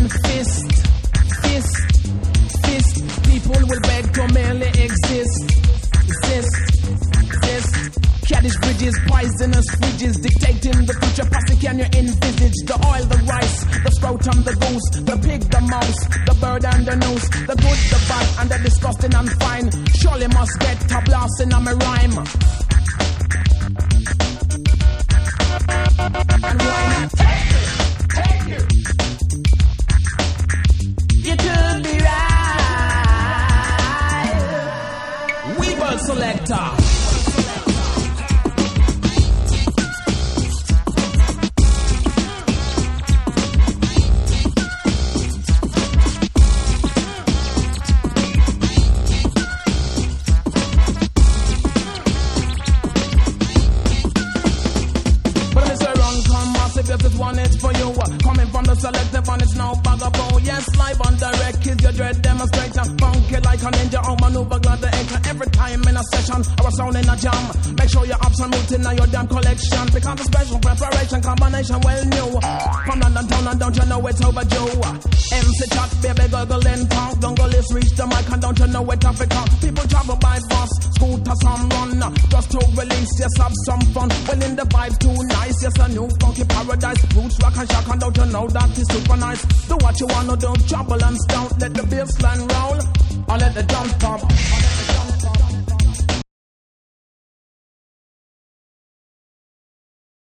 and fist. People will beg to merely exist. Caddish bridges, poisonous fridges, dictating the future. Posse, can you envisage the oil, the rice, the scrotum, the goose, the pig, the mouse, the bird and the noose, the good, the bad, and the disgusting and fine? Surely must get a blasting on my rhyme. And why? Take you. You could be right. Weeble Selector. One is for you, coming from the selective one, it's no bugaboo. Yes, live on direct is your dread demonstrator. Funky like a ninja, or maneuver glad to enter every time in a session or a sound in a jam. Make sure you're absolute in your damn collection, because the special preparation combination well new. From London town and don't you know it's overdue. MC chat, baby, gurgle and talk. Jungle is reach the mic and don't you know it's Africa. People travel by bus, scooter, some run, just to release, yes, have some fun. Well, in the vibe too nice, yes, a new funky paradise. Roots, rock and shock, and don't you know that is super nice. Do what you wanna do, trouble and stout. Let the bass line roll, or let the drums pop.